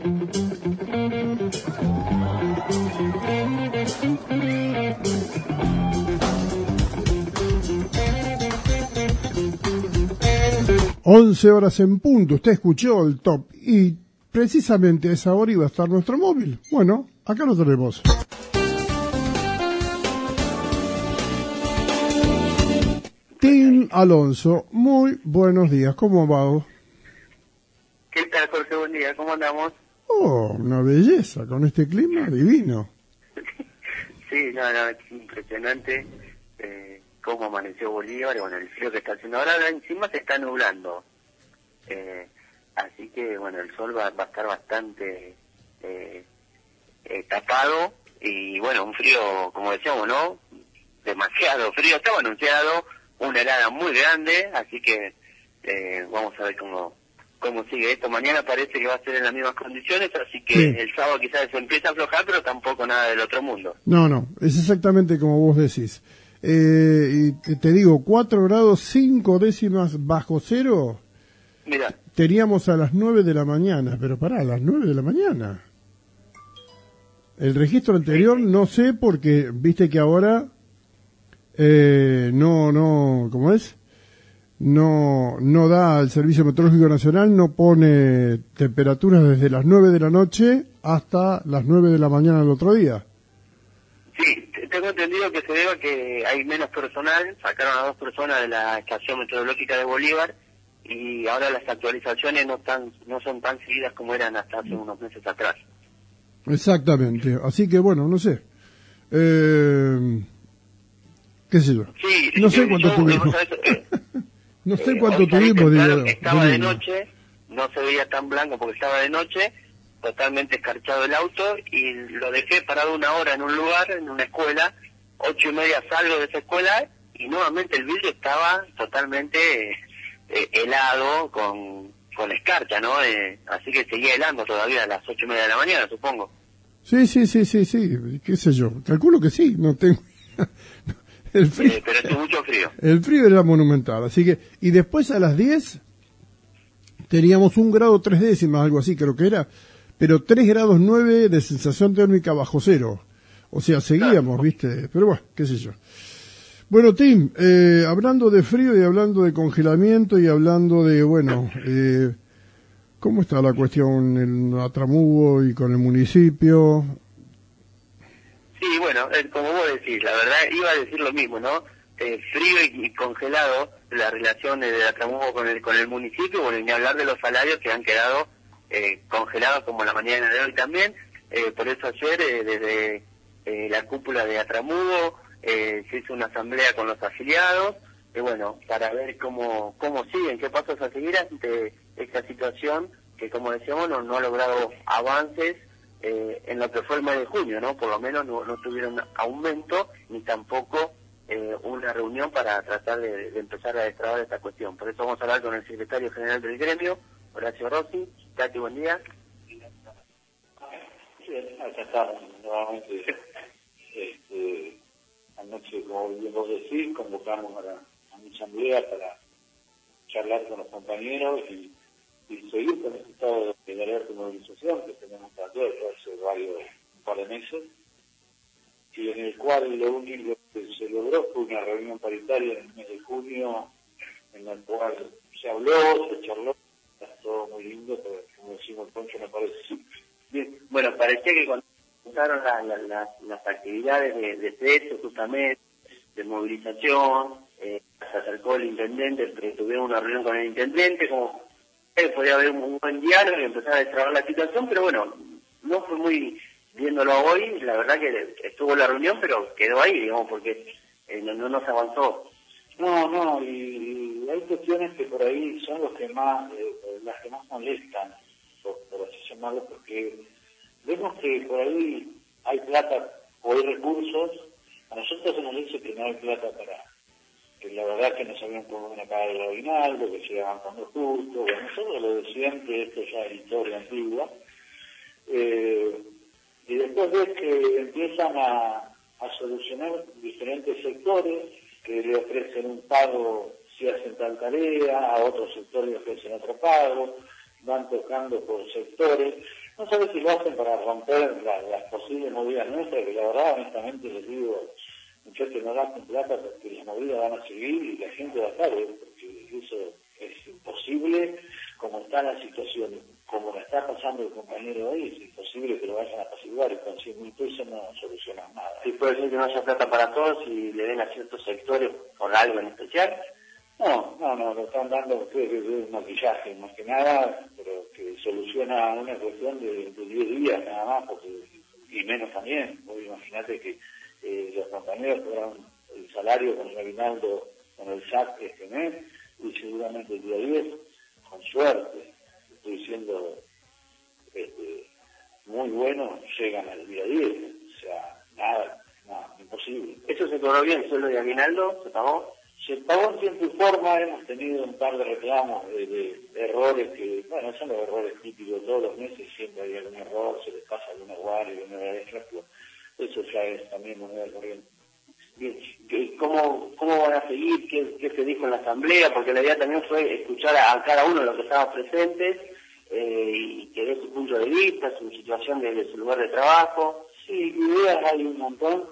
(11:00 en punto). Usted escuchó el top y precisamente a esa hora iba a estar nuestro móvil. Bueno, acá lo tenemos. Tim Alonso, muy buenos días. ¿Cómo va? ¿Qué tal, Jorge? Buen día. ¿Cómo andamos? Oh, una belleza, con este clima divino. Sí, no, es impresionante cómo amaneció Bolívar y bueno, el frío que está haciendo ahora encima se está nublando. Así que bueno, el sol va a estar bastante tapado y bueno, un frío, como decíamos, ¿no? Demasiado frío. Estaba anunciado una helada muy grande, así que vamos a ver cómo sigue esto. Mañana parece que va a ser en las mismas condiciones, así que sí. El sábado quizás se empieza a aflojar, pero tampoco nada del otro mundo. No, es exactamente como vos decís. Y te digo, 4 grados 5 décimas bajo cero. Mira. Teníamos a las 9 de la mañana, pero pará, a las 9 de la mañana. El registro anterior, no sé, porque viste que ahora ¿cómo es? No da el Servicio Meteorológico Nacional, no pone temperaturas desde las 9 de la noche hasta las 9 de la mañana del otro día. Sí, tengo entendido que se debe a que hay menos personal, sacaron a 2 personas de la estación meteorológica de Bolívar y ahora las actualizaciones no son tan seguidas como eran hasta hace unos meses atrás. Exactamente, así que bueno, no sé. ¿Qué sé yo? Sí, no sé cuánto tuvimos. No sé cuánto tuvimos. Estaba de noche, no se veía tan blanco porque estaba de noche, totalmente escarchado el auto y lo dejé parado 1 hora en un lugar, en una escuela, 8:30 salgo de esa escuela y nuevamente el vidrio estaba totalmente helado con escarcha, ¿no? Así que seguía helando todavía a las 8:30 de la mañana, supongo. Sí, qué sé yo, calculo que sí, no tengo... El frío, pero es mucho frío. El frío era monumental, así que... Y después a las 10 teníamos 1 grado 3 décimas, algo así creo que era, pero 3 grados 9 de sensación térmica bajo cero. O sea, seguíamos, claro. ¿Viste? Pero bueno, qué sé yo. Bueno, Tim, hablando de frío y hablando de congelamiento y hablando de, bueno, ¿cómo está la cuestión en Atramugo y con el municipio? Sí, bueno, como vos decís, la verdad iba a decir lo mismo, ¿no? Frío y congelado, la relación de Atramugo con el municipio, bueno, y ni hablar de los salarios que han quedado congelados como la mañana de hoy también. Por eso ayer, desde la cúpula de Atramugo, se hizo una asamblea con los afiliados, bueno, para ver cómo siguen, qué pasos a seguir ante esta situación que, como decíamos, no ha logrado avances en lo que fue el mes de junio, ¿no? Por lo menos no tuvieron aumento ni tampoco una reunión para tratar de empezar a destrabar esta cuestión. Por eso vamos a hablar con el secretario general del gremio, Horacio Rossi. Tati, buen día. Sí, acá estamos nuevamente. Anoche, como bien vos decís, convocamos a mi asamblea para charlar con los compañeros y seguir con este estado de alerta y movilización que tenemos tratado hace un par de meses, y en el cual lo único que se logró fue una reunión paritaria en el mes de junio, en la cual se habló, se charló, está todo muy lindo, pero como decimos el Poncho, me parece. Bien, bueno, parecía que cuando empezaron las actividades de cese, justamente, de movilización, se acercó el intendente, porque tuvieron una reunión con el intendente, como podía haber un buen diálogo y empezar a destrabar la situación, pero bueno, no fue muy viéndolo hoy, la verdad que estuvo la reunión, pero quedó ahí, digamos, porque no se avanzó. No, y hay cuestiones que por ahí son las que más molestan, por así llamarlo, porque vemos que por ahí hay plata o hay recursos. A nosotros se nos dice que no hay plata que la verdad que no sabían cómo van a pagar el aguinaldo, que se avanzando justo. Bueno, nosotros lo de siempre, esto ya es historia antigua. Y después ves que empiezan a solucionar diferentes sectores que le ofrecen un pago si hacen tal tarea, a otros sectores le ofrecen otro pago, van tocando por sectores. no sabes si lo hacen para romper las posibles movidas nuestras, que la verdad, honestamente, les digo, muchachos, no gasten plata porque las movidas van a seguir y la gente va a estar, porque eso es imposible, como está la situación, como la está pasando el compañero hoy, es imposible que lo vayan a apaciguar, y con 100.000 pesos no solucionan nada. Sí, puede ser que no haya plata para todos y le den a ciertos sectores por algo en especial. No, lo están dando, creo que es maquillaje más que nada, pero que soluciona una cuestión de 10 días nada más, porque, y menos también. Vos imagínate que los compañeros cobraron el salario con el aguinaldo, con el SAC este mes, y seguramente el día 10, con suerte, estoy diciendo muy bueno, llegan al día 10, o sea, nada, imposible. ¿Eso se cobró bien, el sueldo de aguinaldo? ¿Se pagó? Se pagó en tiempo y forma, hemos tenido un par de reclamos de errores que, bueno, son los errores típicos, todos los meses siempre hay algún error, se les pasa alguna guardia, alguna hora extra, pero eso ya es también moneda corriente. Bien, ¿cómo van a seguir? ¿Qué se dijo en la asamblea? Porque la idea también fue escuchar a cada uno de los que estaban presentes y que dé su punto de vista, su situación desde su lugar de trabajo. Sí, ideas hay un montón.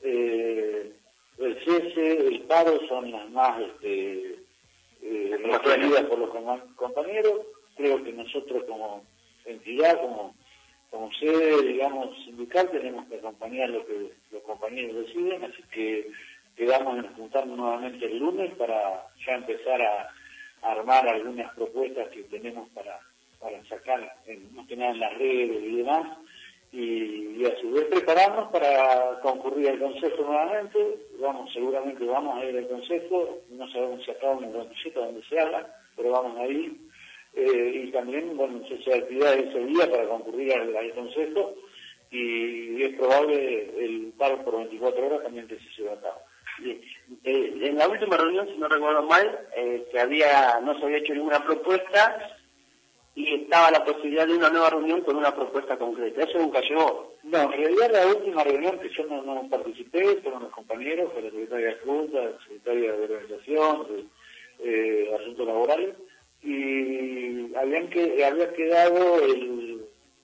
El cese, el paro son las más requeridas por los compañeros. Creo que nosotros como entidad, como sede, digamos, sindical, tenemos que acompañar lo que los compañeros deciden, así que quedamos en juntarnos nuevamente el lunes para ya empezar a armar algunas propuestas que tenemos para sacar, más que nada en las redes y demás, y a su vez prepararnos para concurrir al Consejo nuevamente. Seguramente vamos a ir al Consejo, no sabemos si acá o en el Consejo donde se haga, pero vamos a ir, y también, bueno, se hace actividad ese día para concurrir al Consejo, y es probable el paro por 24 horas también que se lleve a cabo. En la última reunión, si no recuerdo mal, no se había hecho ninguna propuesta y estaba la posibilidad de una nueva reunión con una propuesta concreta. ¿Eso nunca llegó? No, en realidad la última reunión que yo no participé, fueron los compañeros, fue la secretaria de Junta, la secretaria de Organización, de Asuntos Laborales, y había quedado el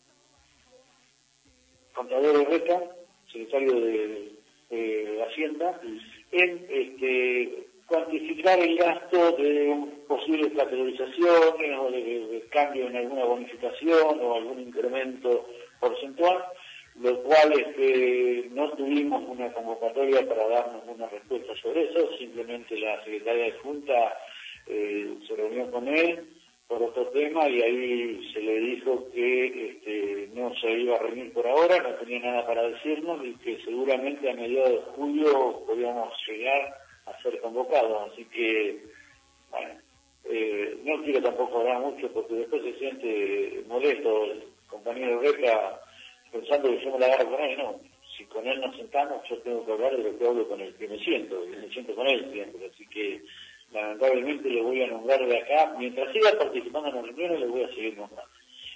contador Urreca, secretario de Hacienda, en cuantificar el gasto de posibles categorizaciones o de cambio en alguna bonificación o algún incremento porcentual, lo cual no tuvimos una convocatoria para darnos una respuesta sobre eso. Simplemente la secretaria de Junta se reunió con él por otro tema y ahí se le dijo que no se iba a reunir por ahora, no tenía nada para decirnos y que seguramente a mediados de julio podíamos llegar a ser convocados. Así que, bueno, no quiero tampoco hablar mucho porque después se siente molesto el compañero Reca pensando que yo me la agarro con él. No, si con él nos sentamos, yo tengo que hablar de lo que hablo con el que me siento, y me siento con él siempre. Así que, lamentablemente, le voy a nombrar de acá. Mientras siga participando en las reuniones, le voy a seguir nombrando.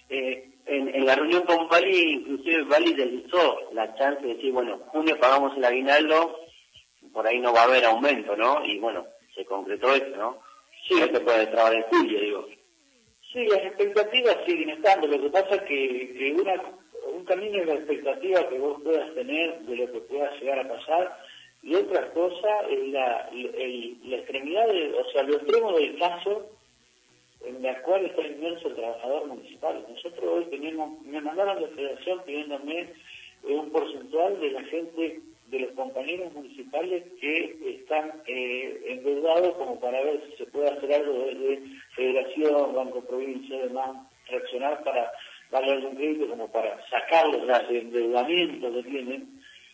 En la reunión con Bali, inclusive Bali deslizó la chance de decir, bueno, junio pagamos el aguinaldo, por ahí no va a haber aumento, ¿no? Y bueno, se concretó eso, ¿no? Sí. No se puede trabar en julio, digo. Sí, las expectativas siguen estando. Lo que pasa es que un camino es la expectativa que vos puedas tener de lo que pueda llegar a pasar, y otra cosa es la extremidad, lo extremo del caso en la cual está inmerso el trabajador municipal. Nosotros hoy me mandaron la federación pidiéndome un porcentual de la gente, de los compañeros municipales que están endeudados, como para ver si se puede hacer algo desde Federación, Banco Provincia, demás, reaccionar para darle algún crédito, como para sacarlos de endeudamiento que tienen.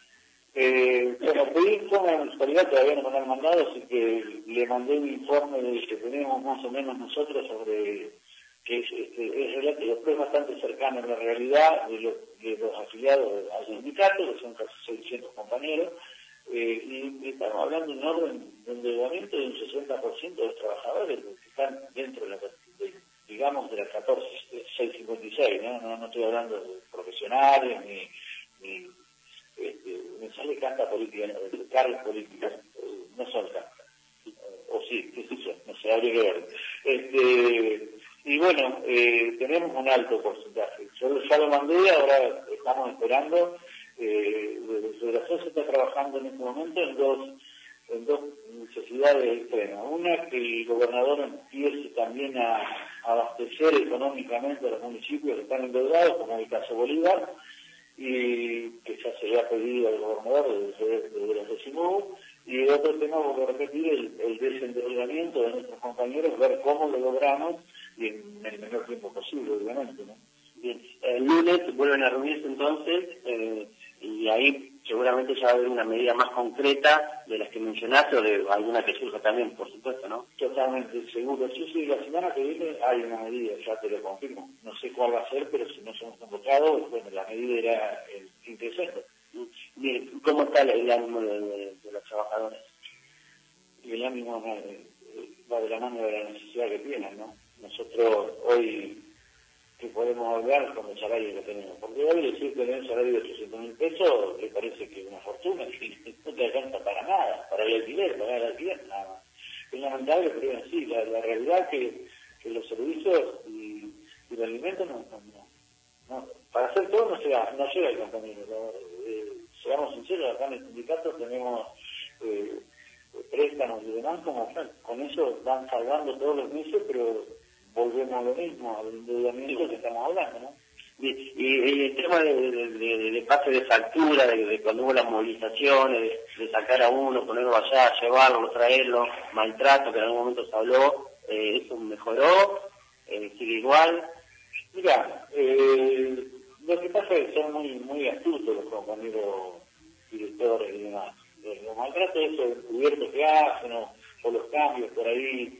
Bueno, pedí informe a la municipalidad, todavía no me lo han mandado, así que le mandé un informe de que tenemos más o menos nosotros sobre que es bastante cercano a la realidad de los afiliados al sindicato, que son casi 600 compañeros, y estamos hablando en orden de endeudamiento de un 60% de los trabajadores que están dentro de la, digamos, de la 14656, no estoy hablando de profesionales ni me sale canta política, cargos políticos, no son canta, o sí, qué sé yo, no sé, habría que ver. Y bueno, tenemos un alto porcentaje. Yo lo ya lo mandé, ahora estamos esperando. Federación se está trabajando en este momento en dos necesidades extremas. Una, que el gobernador empiece también a abastecer económicamente a los municipios que están endeudados, como en el caso Bolívar, y que ya se le ha pedido al gobernador desde la CECIMU. Y otro tema, por repetir, el desendeudamiento de nuestros compañeros, ver cómo lo logramos y en el menor tiempo posible, obviamente, ¿no? Bien, el lunes vuelven a reunirse entonces, y ahí seguramente ya va a haber una medida más concreta de las que mencionaste o de alguna que surja también, por supuesto, ¿no? Totalmente seguro. Sí, la semana que viene hay una medida, ya te lo confirmo. No sé cuál va a ser, pero si no somos convocados, bueno, la medida era el fin de semana. Bien, ¿cómo está el ánimo de los trabajadores? Y el ánimo va de la mano de la necesidad que tienen, ¿no? Nosotros hoy, que podemos hablar con el salario que tenemos, porque hoy decir tener un salario de 800.000 pesos le parece que es una fortuna, y no te alcanza para nada, para el alquiler, nada más. Es lamentable, pero es así, la realidad que los servicios y el alimento no, para hacer todo no llega el compañero. Seamos sinceros, acá en el sindicato tenemos préstamos y demás, como con eso van salvando todos los meses, pero volvemos a lo mismo, al endeudamiento que estamos hablando, ¿no? Y el tema de pase de factura, de cuando hubo las movilizaciones, de sacar a uno, ponerlo allá, llevarlo, traerlo, maltrato, que en algún momento se habló, ¿eso mejoró? ¿Sigue igual? Mira, lo que pasa es que son muy astutos los compañeros directores y demás. Los maltratos, esos encubiertos que hacen, o los cambios por ahí,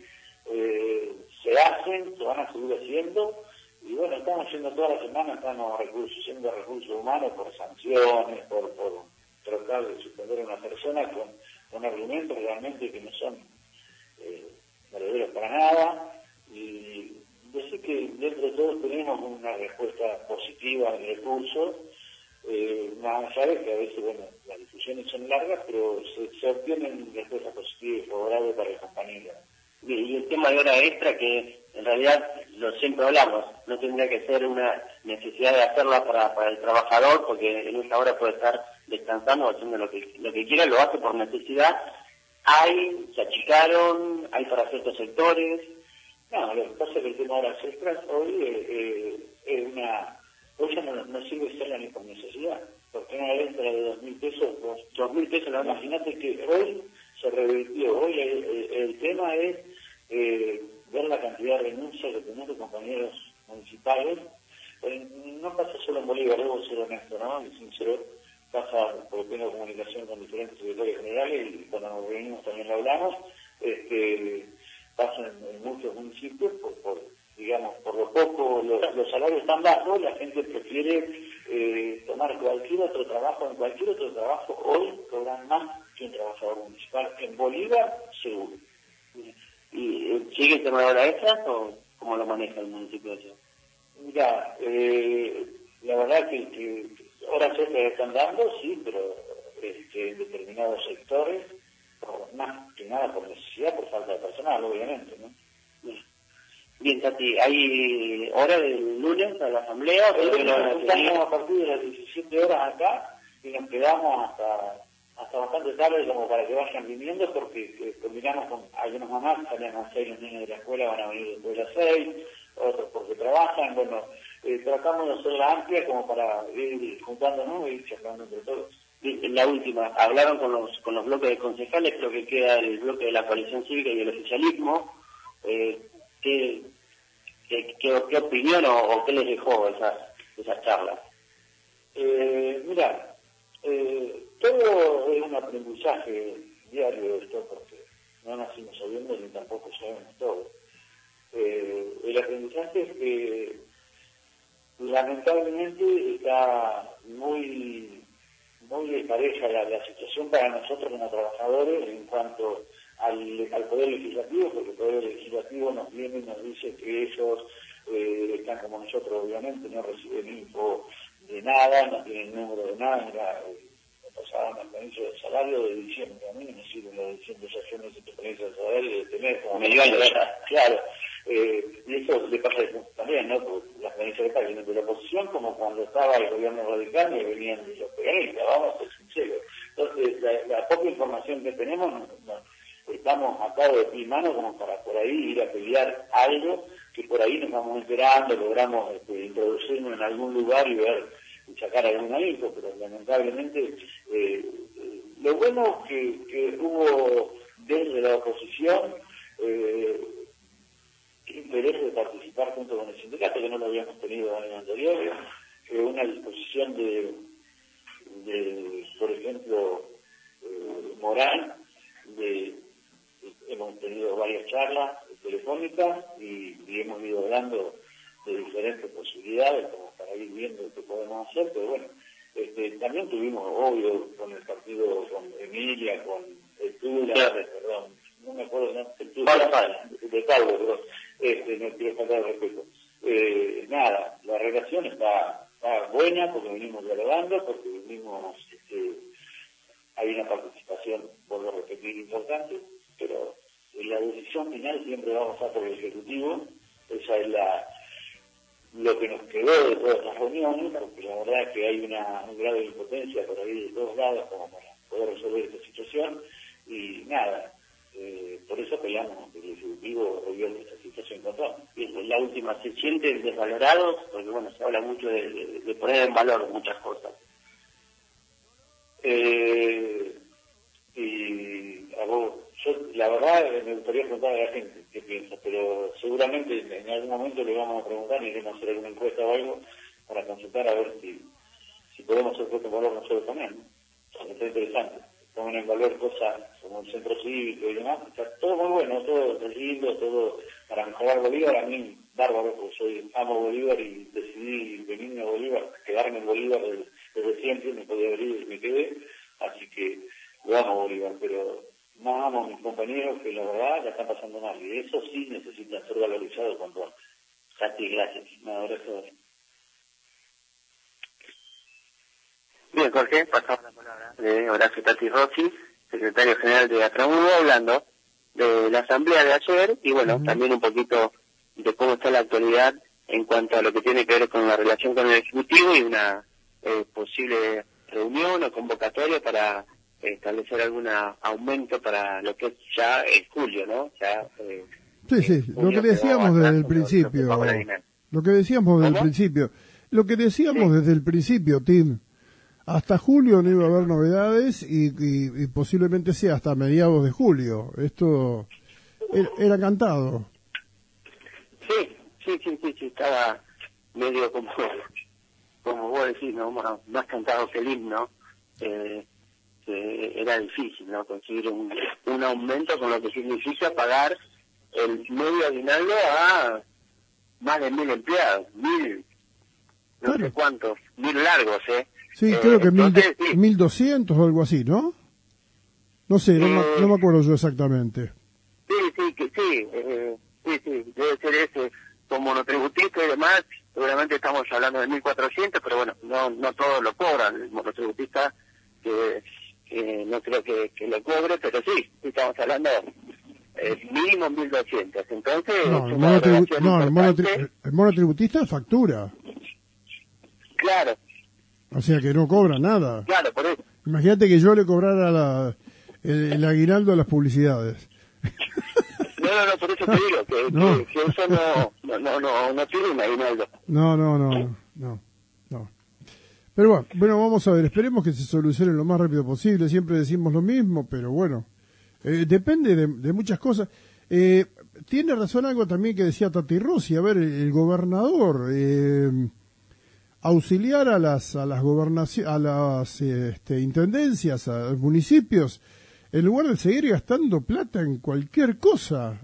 se hacen, se van a seguir haciendo, y bueno, estamos haciendo toda la semana, estamos haciendo recursos humanos por sanciones, por tratar de suspender a una persona con argumentos realmente que no son verdaderos para nada, y decir que dentro de todo tenemos una respuesta positiva en el recurso, más allá de que a veces, bueno, las discusiones son largas, pero se obtienen respuestas positivas y favorables para el compañero. Y el tema de hora extra, que en realidad lo siempre hablamos, no tendría que ser una necesidad de hacerla para el trabajador, porque en esa hora puede estar descansando o haciendo lo que quiera, lo hace por necesidad. Se achicaron, hay para ciertos sectores. No, lo que pasa es que el tema de horas extras hoy hoy ya no sirve serla ni por necesidad, porque una extra de 2.000 pesos, 2.000 pesos, imagínate que hoy se revirtió, hoy el tema es ver la cantidad de renuncias que tenemos de compañeros municipales. No pasa solo en Bolívar, debo ser honesto, ¿no? Y sincero, pasa porque tengo comunicación con diferentes secretarios generales y cuando nos reunimos también lo hablamos, pasa en muchos municipios digamos, por lo poco los salarios están bajos, la gente prefiere tomar cualquier otro trabajo. En cualquier otro trabajo hoy cobran más que un trabajador municipal. En Bolívar, seguro. ¿Y sigue el tema de horas extras o cómo lo maneja el municipio de Ciudad? Mira, la verdad que horas extras están dando, sí, pero en determinados sectores, más que nada por necesidad, por falta de personal, obviamente, ¿no? Bien, Tati, ¿hay hora del lunes a la asamblea? Estamos a partir de las 17 horas acá y nos quedamos hasta bastante tarde como para que vayan viniendo, porque combinamos con algunos mamás, salen a las 6 los niños de la escuela, van a venir después de las 6, otros porque trabajan, bueno, tratamos de hacerla amplia como para ir juntándonos y ir charlando entre todos. La última, hablaron con los bloques de concejales, creo que queda el bloque de la coalición cívica y el oficialismo. ¿Qué opinión o qué les dejó esas charlas? Mira, todo es un aprendizaje diario esto, porque no nacimos sabiendo ni tampoco sabemos todo. El aprendizaje es que lamentablemente está muy despareja la situación para nosotros como trabajadores en cuanto al Poder Legislativo, porque el Poder Legislativo nos viene y nos dice que ellos están como nosotros, obviamente, no reciben info de nada, no tienen número de nada. Me pasaban los permisos de salario de diciembre, a mí no me sirven los de diciembre, ya yo necesito permiso de salario de tener como medio año ya. Claro, y eso le pasa también, ¿no? Porque las organizar acá, vienen de la oposición, como cuando estaba el gobierno radical y venían de los peronistas, vamos a ser sinceros. Entonces, la poca información que tenemos, estamos atados de pie y mano como para por ahí ir a pelear algo que por ahí nos vamos enterando, logramos introducirnos en algún lugar y ver y sacar alguna info, pero lamentablemente lo bueno que hubo desde la oposición interés de participar junto con el sindicato, que no lo habíamos tenido en el anterior, una disposición de por ejemplo, Morán, hemos tenido varias charlas telefónicas y hemos ido hablando de diferentes posibilidades como para ir viendo qué podemos hacer, pero bueno, también tuvimos, obvio, con el partido, con Emilia, con el Tula, perdón, no me acuerdo, ¿no? El Tula, de Calvo, perdón, no quiero faltar el respeto. Nada, la relación está buena porque venimos dialogando, porque venimos, hay una participación, vuelvo a repetir, importante, pero en la decisión final siempre vamos a por el Ejecutivo. Esa es lo que nos quedó de todas las reuniones, porque la verdad es que hay un grado de impotencia por ahí de todos lados como para poder resolver esta situación, y nada, por eso peleamos que el Ejecutivo resuelva esta situación con todo. En la última, ¿se sienten desvalorados? Porque bueno, se habla mucho de poner en valor muchas cosas. Y a vos, yo la verdad me gustaría preguntar a la gente qué piensa, pero seguramente en algún momento le vamos a preguntar y iremos a hacer alguna encuesta o algo para consultar a ver si podemos hacer puesto en valor nosotros también, ¿no? O sea, está interesante. Ponen en valor cosas como el centro cívico y demás, está todo muy bueno, todo lindo, todo para mejorar Bolívar. A mí, bárbaro, porque amo Bolívar y decidí venirme a Bolívar, quedarme en Bolívar desde siempre, me podía venir y me quedé, así que lo amo Bolívar, pero más amo a mis compañeros que la verdad la están pasando mal, y eso sí necesita ser valorizado cuanto antes. Casi, gracias. Un abrazo. Bien, Jorge, pasamos la palabra de Horacio Tati Rossi, secretario general de Atramugo, hablando de la asamblea de ayer y bueno, también un poquito de cómo está la actualidad en cuanto a lo que tiene que ver con la relación con el Ejecutivo y una posible reunión o convocatoria para establecer algún aumento para lo que es ya el julio, ¿no? Ya, sí, lo que decíamos desde el principio. Lo que decíamos desde el principio. Lo que decíamos desde el principio, Tim. Hasta julio no iba a haber novedades y posiblemente sea hasta mediados de julio. Esto era cantado. Sí, estaba medio como vos decís, ¿no? Más cantado que el himno. Era difícil, ¿no? Conseguir un aumento con lo que significa pagar el medio aguinaldo a más de 1.000 empleados, 1.000, no sé cuántos, 1.000 largos, Sí, creo que entonces, 1.200 o algo así, ¿no? No sé, no me acuerdo yo exactamente. Sí, debe ser ese. Como monotributista y demás, seguramente estamos hablando de 1.400, pero bueno, no todos lo cobran. El monotributista no creo que lo cobre, pero sí, estamos hablando mínimo 1.200. Entonces, el monotributista factura. Claro. O sea que no cobra nada. Claro, por eso. Imagínate que yo le cobrara el aguinaldo a las publicidades. No, por eso te digo que eso no tiene un aguinaldo. No. Pero bueno, vamos a ver, esperemos que se solucione lo más rápido posible. Siempre decimos lo mismo, pero bueno, depende de muchas cosas. Tiene razón algo también que decía Tati Rossi. A ver, el gobernador auxiliar a las gobernaciones, a las intendencias, a los municipios, en lugar de seguir gastando plata en cualquier cosa.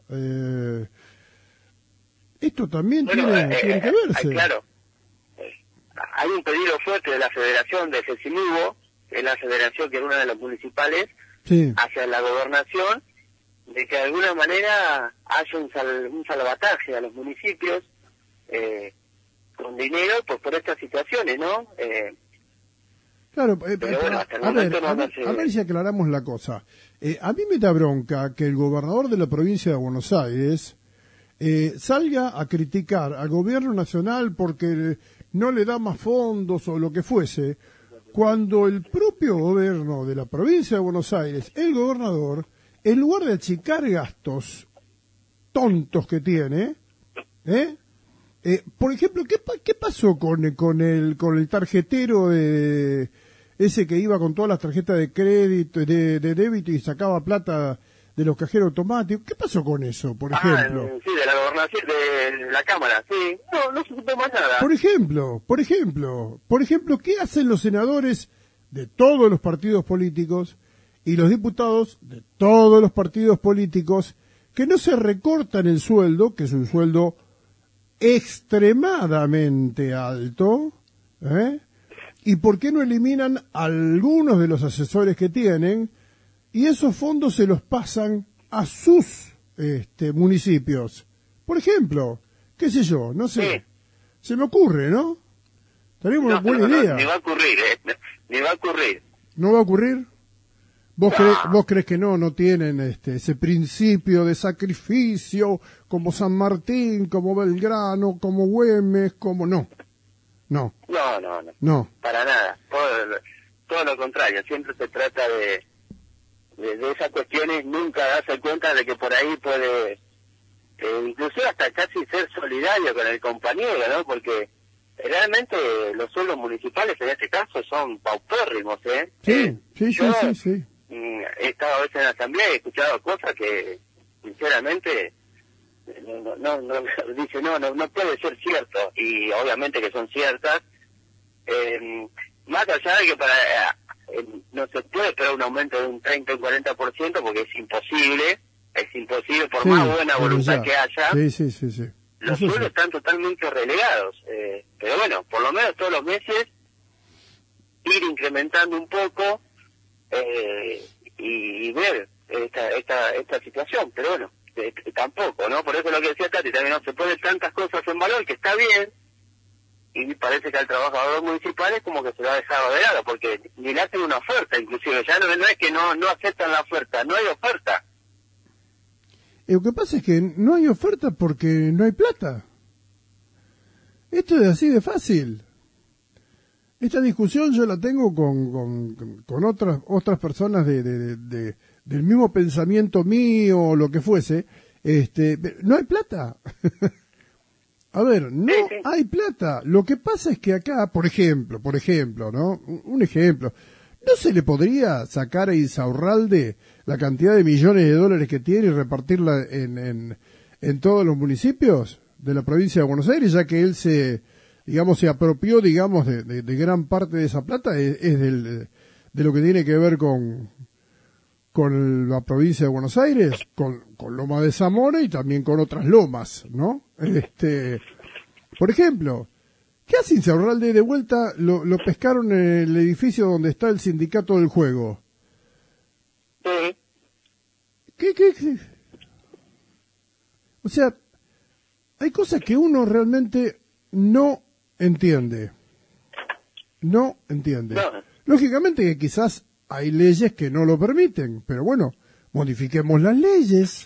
Esto también tiene que verse. Claro. Hay un pedido fuerte de la Federación de Sesimugo, que es la federación que es una de las municipales, hacia la gobernación, de que de alguna manera haya un salvataje a los municipios con dinero por estas situaciones, ¿no? Claro, pero bueno, hasta el momento a ver si aclaramos la cosa. A mí me da bronca que el gobernador de la provincia de Buenos Aires salga a criticar al gobierno nacional porque no le da más fondos o lo que fuese, cuando el propio gobierno de la provincia de Buenos Aires, el gobernador, en lugar de achicar gastos tontos que tiene, por ejemplo, ¿qué pasó con el tarjetero ese que iba con todas las tarjetas de crédito, de débito y sacaba plata de los cajeros automáticos? ¿Qué pasó con eso, por ejemplo? Sí, de la gobernación, de la Cámara, sí. No se supo más nada. Por ejemplo, ¿qué hacen los senadores de todos los partidos políticos y los diputados de todos los partidos políticos que no se recortan el sueldo, que es un sueldo extremadamente alto, ¿y por qué no eliminan algunos de los asesores que tienen y esos fondos se los pasan a sus municipios? Por ejemplo, qué sé yo, no sé, Sí. se me ocurre, ¿no? Tenemos una buena idea. Ni va a ocurrir, ni va a ocurrir. ¿No va a ocurrir? ¿Vos crees que no tienen ese principio de sacrificio como San Martín, como Belgrano, como Güemes, como no? No. No. Para nada. Todo lo contrario. Siempre se trata de esas cuestiones, nunca darse cuenta de que por ahí puede, incluso hasta casi ser solidario con el compañero, ¿no? Porque realmente los sueldos municipales en este caso son paupérrimos, ¿eh? Sí. He estado a veces en la asamblea y he escuchado cosas que, sinceramente, no puede ser cierto, y obviamente que son ciertas. Más allá de que no se puede esperar un aumento de un 30 o un 40% porque es imposible por más buena voluntad que haya. Sí. Los sueldos están totalmente relegados, pero bueno, por lo menos todos los meses ir incrementando un poco y ver esta situación, pero bueno, tampoco, ¿no? Por eso lo que decía Tati, también no se ponen tantas cosas en valor, que está bien, y parece que al trabajador municipal es como que se lo ha dejado de lado, porque ni le hacen una oferta, inclusive, ya no es que no aceptan la oferta, no hay oferta. Lo que pasa es que no hay oferta porque no hay plata. Esto es así de fácil. Esta discusión yo la tengo con otras personas del mismo pensamiento mío o lo que fuese. No hay plata. A ver, no hay plata. Lo que pasa es que acá, por ejemplo, ¿no? Un ejemplo. ¿No se le podría sacar a Insaurralde la cantidad de millones de dólares que tiene y repartirla en todos los municipios de la provincia de Buenos Aires, ya que él se apropió, de gran parte de esa plata, es de lo que tiene que ver con la provincia de Buenos Aires, con Loma de Zamora y también con otras lomas, ¿no? Por ejemplo, ¿qué hace Insaurralde? De vuelta lo pescaron en el edificio donde está el sindicato del juego. Sí. ¿Qué? O sea, hay cosas que uno realmente no entiende. No. Lógicamente que quizás hay leyes que no lo permiten, pero bueno, modifiquemos las leyes.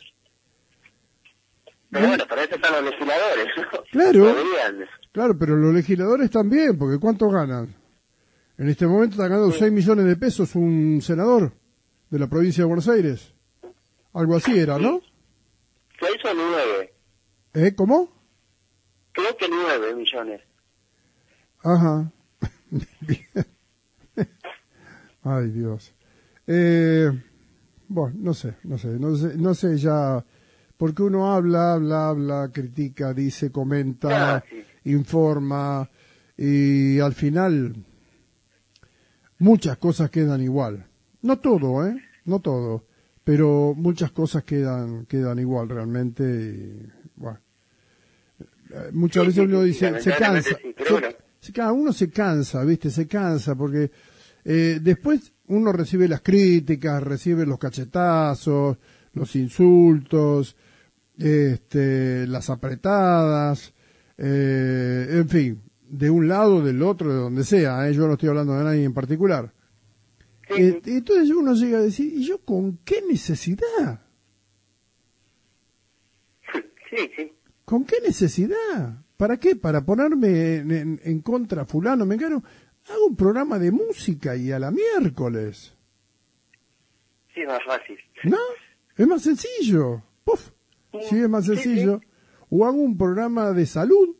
Pero bueno, para eso están los legisladores, ¿no? Claro, pero los legisladores también, porque ¿cuánto ganan? En este momento está ganando 6 millones de pesos un senador de la provincia de Buenos Aires. Algo así era, ¿no? 6 o 9. ¿Cómo? Creo que 9 millones. Ajá. Bien. Ay, Dios. Bueno, no sé ya, porque uno habla, critica, dice, comenta, informa, y al final muchas cosas quedan igual. No todo, pero muchas cosas quedan igual realmente. Y, bueno, muchas veces uno dice, se cansa. Uno se cansa, ¿viste? Se cansa porque después uno recibe las críticas, recibe los cachetazos, los insultos, las apretadas, en fin, de un lado, del otro, de donde sea, yo no estoy hablando de nadie en particular. Entonces uno llega a decir, ¿y yo con qué necesidad? Sí. ¿Con qué necesidad? ¿Para qué? ¿Para ponerme en contra fulano, mengano? Hago un programa de música y a la miércoles. Sí, es más fácil. ¿No? Es más sencillo. Puf. Sí, es más sencillo. Sí. O hago un programa de salud,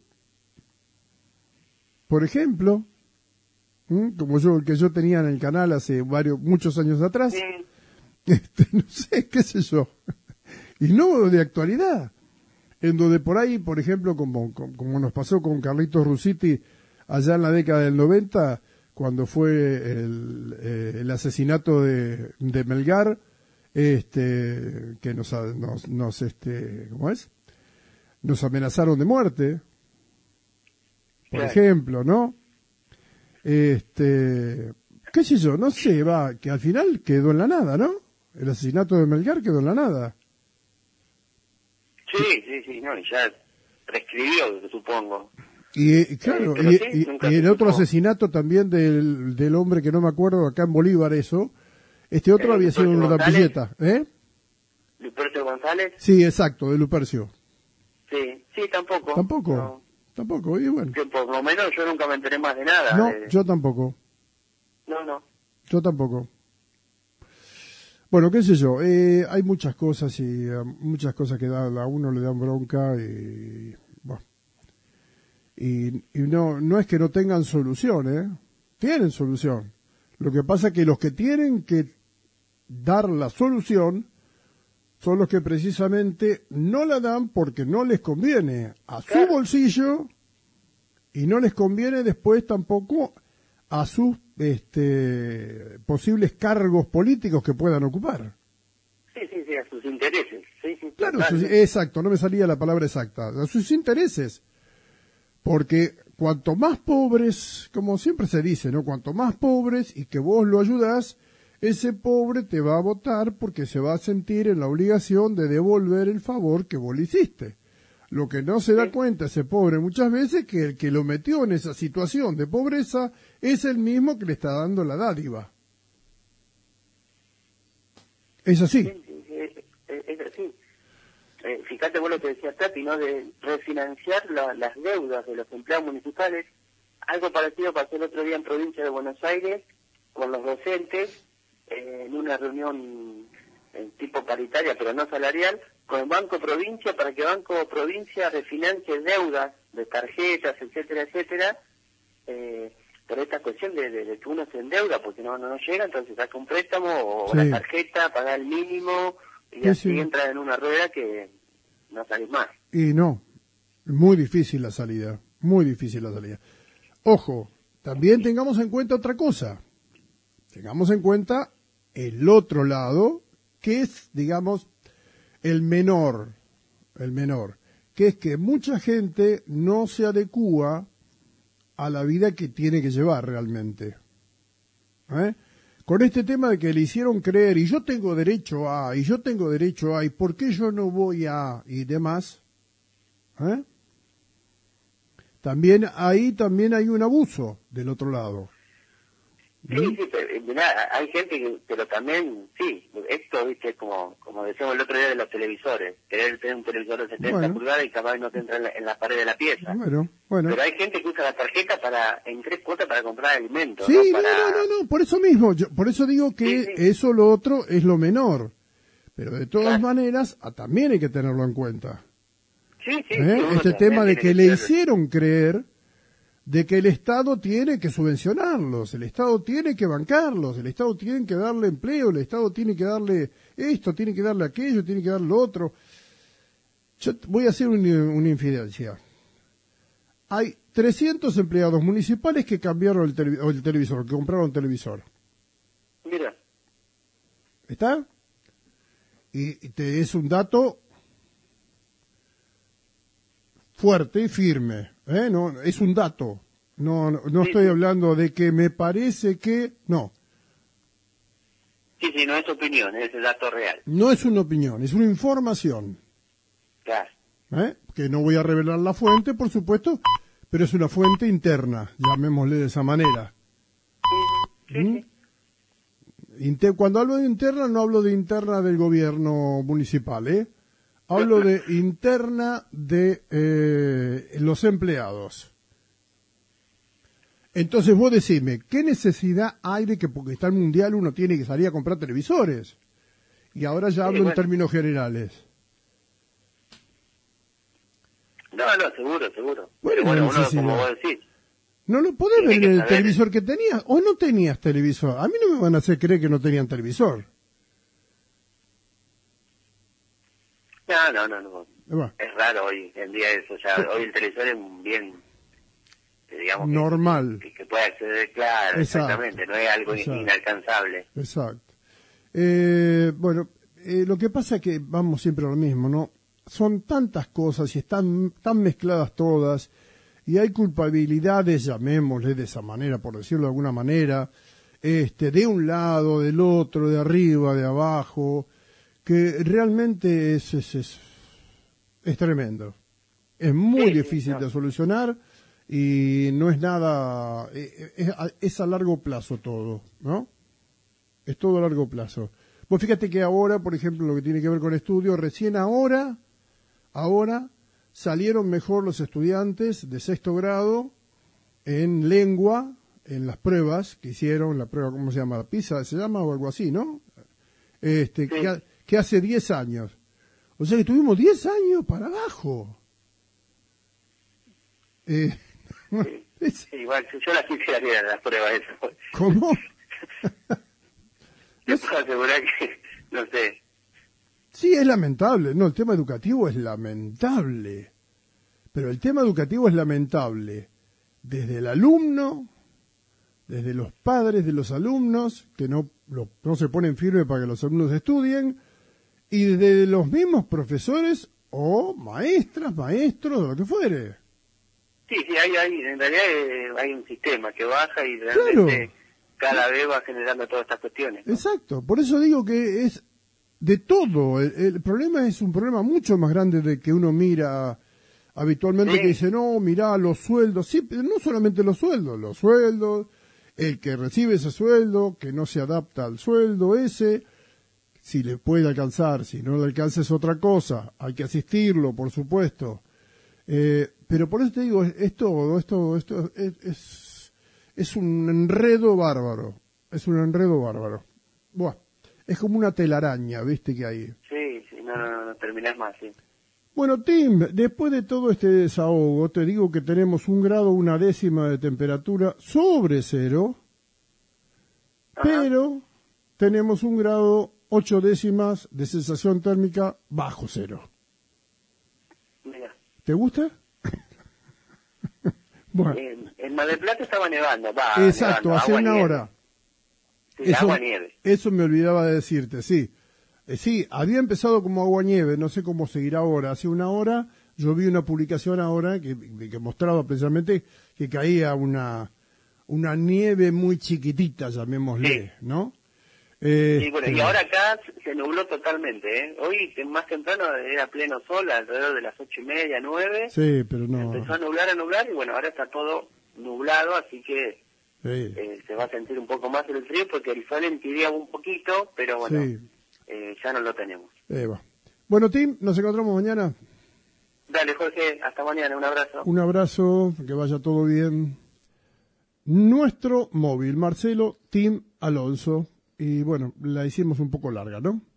por ejemplo, como el que yo tenía en el canal hace muchos años atrás. Sí. No sé, qué sé yo. Y no de actualidad. En donde por ahí, por ejemplo, como nos pasó con Carlitos Russiti allá en la década del 90, cuando fue el asesinato de Melgar, que ¿cómo es? Nos amenazaron de muerte, por Claro. ejemplo, ¿no? Qué sé yo, no sé, que al final quedó en la nada, ¿no? El asesinato de Melgar quedó en la nada. Sí, no, y ya prescribió, supongo. Y claro, pero sí, nunca y el se otro supo. asesinato también del hombre que no me acuerdo, acá en Bolívar eso, este otro había sido Lupercio una González. tampilleta, ¿eh? ¿Lupercio González? Sí, exacto, de Lupercio. Sí, tampoco. Tampoco, tampoco, y bueno. Que por lo menos yo nunca me enteré más de nada. No, yo tampoco, No. yo tampoco. Bueno, qué sé yo, hay muchas cosas muchas cosas que a uno le dan bronca y bueno. Y no es que no tengan solución, tienen solución. Lo que pasa es que los que tienen que dar la solución son los que precisamente no la dan porque no les conviene a su Claro. bolsillo y no les conviene después tampoco a sus posibles cargos políticos que puedan ocupar. Sí, a sus intereses. Sí, Claro, totalmente. exacto, no me salía la palabra exacta, a sus intereses. Porque cuanto más pobres, como siempre se dice, ¿no? Cuanto más pobres y que vos lo ayudás, ese pobre te va a votar porque se va a sentir en la obligación de devolver el favor que vos le hiciste. Lo que no se da cuenta ese pobre muchas veces que el que lo metió en esa situación de pobreza es el mismo que le está dando la dádiva. Es así. Sí, es así. Fíjate vos lo que decía Tati, ¿no? De refinanciar las deudas de los empleados municipales. Algo parecido pasó el otro día en provincia de Buenos Aires con los docentes en una reunión tipo paritaria, pero no salarial, con el Banco Provincia para que Banco Provincia refinancie deudas de tarjetas, etcétera, por esta cuestión de que uno se endeuda porque no llega, entonces saca un préstamo o Sí. una tarjeta, paga el mínimo y Sí, así sí. entra en una rueda que no salís más. Y no, muy difícil la salida, muy difícil la salida. Ojo, también tengamos en cuenta otra cosa. Tengamos en cuenta el otro lado, que es, digamos, el menor, que es que mucha gente no se adecúa a la vida que tiene que llevar realmente. Con este tema de que le hicieron creer, y yo tengo derecho a, y ¿por qué yo no voy a, y demás? También hay un abuso del otro lado. Sí, pero, mirá, hay gente que, pero también, sí, esto, viste, como decíamos el otro día de los televisores, querer tener un televisor de 70 Bueno. pulgadas y capaz no te entra en la pared de la pieza. Bueno. Pero hay gente que usa la tarjeta en 3 cuotas para comprar alimentos, Sí, ¿no? no, por eso mismo, por eso digo que Sí. eso lo otro es lo menor. Pero de todas Claro. maneras, también hay que tenerlo en cuenta. Sí, Este uno tema también de tiene que le ser- hicieron creer de que el Estado tiene que subvencionarlos, el Estado tiene que bancarlos, el Estado tiene que darle empleo, el Estado tiene que darle esto, tiene que darle aquello, tiene que darle lo otro. Yo voy a hacer una infidencia. Hay 300 empleados municipales que cambiaron el televisor, que compraron televisor. Mira, ¿Está? Y es un dato fuerte y firme. No, es un dato. No Sí, estoy sí. hablando de que me parece que... No, sí, no es opinión, es el dato real. no es una opinión, es una información. Claro. Que no voy a revelar la fuente, por supuesto, pero es una fuente interna, llamémosle de esa manera. Sí. Cuando hablo de interna, no hablo de interna del gobierno municipal, Hablo de interna de los empleados. Entonces vos decime, ¿qué necesidad hay de que porque está el mundial uno tiene que salir a comprar televisores? Y ahora ya hablo en términos generales. No, seguro. Bueno, Pero uno, como vos decís. No lo podés ver en el televisor que tenías, o no tenías televisor. A mí no me van a hacer creer que no tenían televisor. No. Bueno. Es raro hoy en día eso, ya hoy el televisor es bien, digamos, normal. Que puede acceder, claro, exactamente, no es algo inalcanzable. Exacto. Bueno, lo que pasa es que vamos siempre a lo mismo, ¿no? Son tantas cosas y están tan mezcladas todas, y hay culpabilidades, llamémosle de esa manera, por decirlo de alguna manera, de un lado, del otro, de arriba, de abajo, que realmente es tremendo. Es muy difícil de solucionar y no es nada, es a largo plazo todo, ¿no? Es todo a largo plazo. Vos fíjate que ahora, por ejemplo, lo que tiene que ver con estudios, recién ahora salieron mejor los estudiantes de 6º grado en lengua, en las pruebas que hicieron, la prueba, ¿cómo se llama? ¿PISA se llama o algo así, no? Que hace 10 años. O sea que tuvimos 10 años para abajo. Sí, igual, yo las quisiera hacer las pruebas esas. ¿Cómo? Yo puedo asegurar que, no sé. Sí, es lamentable. No, el tema educativo es lamentable. Pero el tema educativo es lamentable desde el alumno, desde los padres de los alumnos, que no se ponen firmes para que los alumnos estudien, y desde los mismos profesores o maestras, maestros, o lo que fuere. Sí, en realidad hay un sistema que baja y realmente cada vez va generando todas estas cuestiones, ¿no? Exacto, por eso digo que es de todo. El problema es un problema mucho más grande de que uno mira habitualmente, que dice, no, mirá los sueldos. Sí, pero no solamente los sueldos, el que recibe ese sueldo, que no se adapta al sueldo ese, si le puede alcanzar, si no le alcanza es otra cosa, hay que asistirlo, por supuesto. Pero por eso te digo, esto es un enredo bárbaro, Buah, es como una telaraña, ¿viste? Que hay. Sí, no terminás más, sí. Bueno, Tim, después de todo este desahogo, te digo que tenemos 1 grado, 1/10 de temperatura sobre cero, pero tenemos 1 grado, 8/10 de sensación térmica bajo cero. Mira. ¿Te gusta? Bueno. En Mar del Plata estaba nevando. Exacto, nevando, hace una hora. Sí, agua-nieve. Eso me olvidaba de decirte, sí. Sí, había empezado como agua-nieve, no sé cómo seguirá ahora. Hace una hora yo vi una publicación ahora que mostraba precisamente que caía una nieve muy chiquitita, llamémosle, ¿no? Sí, bueno, y ahora acá se nubló totalmente, ¿eh? Hoy, más temprano, era pleno sol, alrededor de las 8:30, 9. Sí, pero no. Empezó a nublar, y bueno, ahora está todo nublado, así que se va a sentir un poco más el frío, porque el sol impidía un poquito, pero bueno, ya no lo tenemos. Bueno, Tim, nos encontramos mañana. Dale, Jorge, hasta mañana, un abrazo. Un abrazo, que vaya todo bien. Nuestro móvil, Marcelo Tim Alonso. Y bueno, la hicimos un poco larga, ¿no?